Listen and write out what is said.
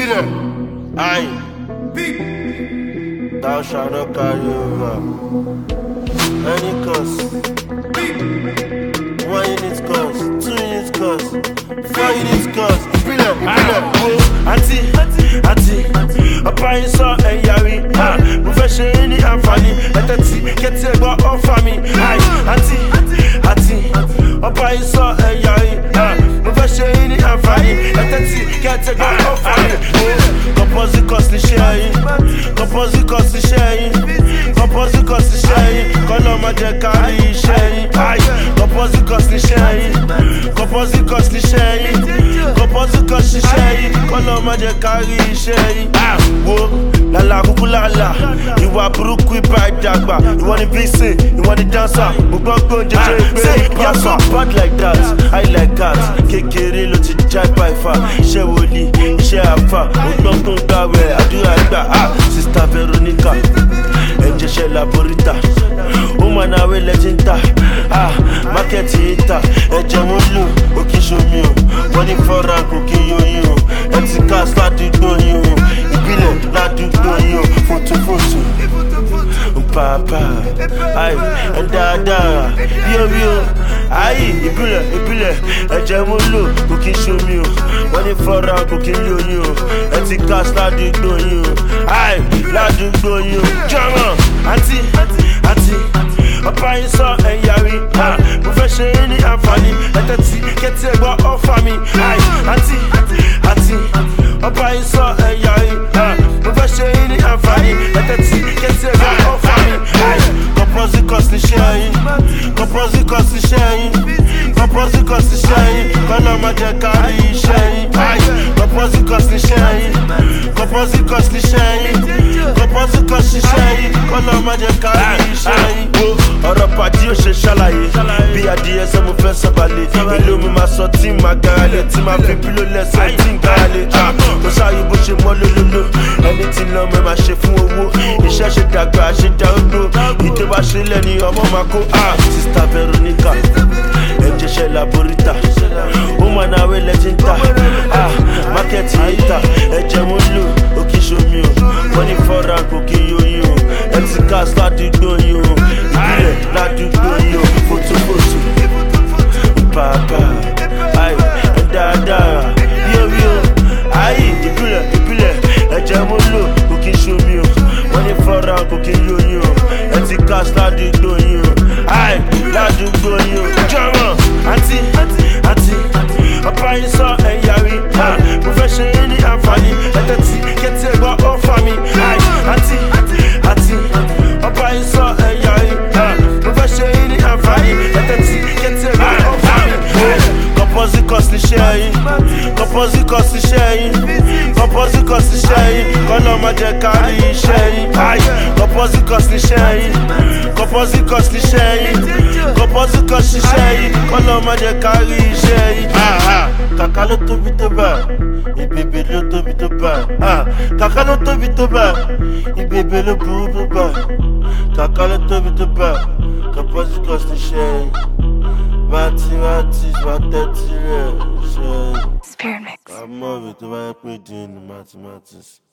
ìbílẹ̀. Aye. Thou shalt not carry over any cause. 1 unit cause, 2 unit cause, 4 unit cause. Ìbílẹ̀. Àǹtí, ọ̀pá yín sọ ẹ̀yà rí. Mo fẹ́ ṣe é ní àǹfààní. Ẹ̀tẹ̀tì kẹ́tì ẹ̀gbọ́n ọ̀fà mi. Àǹtí, ọ̀pá yín sọ ẹ̀yà rí. Mo fẹ́ ṣe é ní àǹfààní. Ẹ̀tẹ̀tì kẹ́tì ẹ̀gbọ́n ọ̀fà mi. Composite cost ní ṣe ẹyin. Composite cost ní ṣe ẹyin. Composite cost ní ṣe ẹyin. Kọ́lọ́ máa jẹ kárí iṣẹ́ ẹyin. Composite cost ní ṣe ẹyin. Composite cost ní ṣe ẹyin. Composite cost ní ṣe ẹyin. Kọ́lọ́ máa jẹ kárí iṣẹ́ ẹyin. Wo lala kúkú lala. Ìwà burúkú ibà ìdàgbà. Ìwọ ni vixen, ìwọ ni dancer. Gbogbo oúnjẹ jẹ́ ìpè pàṣà. Bad like that, I like that. Kékeré ló ti já ìpà ìfà. Iṣẹ́ wòlíì, iṣẹ́ àfà. Gbogbo gbàwẹ̀ àdúrà ìgbà. Sista Veronica, ẹ̀jẹ̀ ṣe laborita. Ó máa náwó lẹ́jìntà. Mákẹ́tì ìta, ẹ̀jẹ̀ mú lò, ó kì í ṣomi o. Wọ́n ní fọ́ra kò kí yóyún o. Ẹ ti ká ládùúgbò yín o. Ìbílẹ̀ ládùúgbò yín o. Fòtòfòtò, pàápàá, ẹ̀ dáadáa, bíọ́bíọ́. Ìbílẹ̀, ẹ̀jẹ̀ mú lò, kò kí í ṣomi o. Wọ́n ní fọ́ra kò kí yóyún o. Ẹ ti ká ládùúgbò yín o. Ládùúgbò yín o. Jọ̀wọ́, àǹtí, ọ̀pá yín sọ ẹ̀yà rí. Mo fẹ́ ṣe é ní àǹfààní. Ẹ̀tẹ̀tì kẹ́tì ẹ̀gbọ́n ọ̀fà mi. Àǹtí, ọ̀pá yín sọ ẹ̀yà rí. Mo fẹ́ ṣe é ní àǹfààní. Ẹ̀tẹ̀tì kẹ́tì ẹ̀gbọ́n ọ̀fà mi. Composite cost ní ṣe ẹyin. Composite cost ní ṣe ẹyin. Composite cost ní ṣe ẹyin. Kọ́lọ́ máa jẹ kárí iṣẹ́ ẹyin. Composite cost ní ṣe ẹyin. Composite cost ní ṣe ẹyin. Composite cost ní ṣe ẹyin. Kọ́lọ́ máa jẹ kárí iṣẹ́ ẹyin. Ọ̀rọ̀ pàdé ò ṣe ṣàlàyé. Bí adìyẹ sẹ́ mo fẹ́ sọ̀balẹ̀. Èlò mi máa sọ tí màá gara lé. Tí màá fi pílò lẹ́sẹ̀ tí ń gara lé. Kò sáàyè bó ṣe mọ́ lólóló. Ẹni tí lọ́mọ ẹ máa ṣe fún owó. Iṣẹ́ ṣe dàgbà ṣe darúgbó. Ìdè bá ṣe lẹ́ni ọmọ máa kó. Sista Veronica, ẹ̀jẹ̀ ṣe laborita. Ó máa náwó lẹ́jìntà. Mákẹ́tì ìta, ẹ̀jẹ̀ mú lò, ó kì í ṣomi o. Wọ́n ní fọ́ra kò kí yóyún o. Ẹ ti ká ládùúgbò yín o. Ìbílẹ̀ ládùúgbò yín o. Fòtòfòtò, pàápàá, ẹ̀ dáadáa, bíọ́bíọ́. Ìbílẹ̀, ẹ̀jẹ̀ mú lò, kò kí í ṣomi o. Wọ́n ní fọ́ra kò kí yóyún o. Ẹ ti ká ládùúgbò yín o. Ládùúgbò yín o. Jọ̀wọ́, àǹtí, ọ̀pá yín sọ ẹ̀yà rí. Mo fẹ́ ṣe é ní àǹfààní. Ẹ̀tẹ̀tì kẹ́tì ẹ̀gbọ́n ọ̀fà mi. Àǹtí, ọ̀pá yín sọ ẹ̀yà rí. Mo fẹ́ ṣe é ní àǹfààní. Ẹ̀tẹ̀tì kẹ́tì ẹ̀gbọ́n ọ̀fà mi. Composite cost ní ṣe ẹyin. Composite cost ní ṣe ẹyin. Composite cost ní ṣe ẹyin. Kọ́lọ́ máa jẹ kárí iṣẹ́ ẹyin. Composite cost ní ṣe ẹyin. Composite cost ní ṣe ẹyin. Composite cost ní ṣe ẹyin. Kọ́lọ́ máa jẹ kárí iṣẹ́ ẹyin. Kàkà ló tóbi tó bá, ìbèbè ló tóbi tó bá. Kàkà ló tóbi tó bá, ìbèbè ló burú tó bá. Kàkà ló tóbi tó bá, composite cost ní ṣe ẹyin. Mathematics, mathematics, Spirit Mix. I'm more of it, mathematics.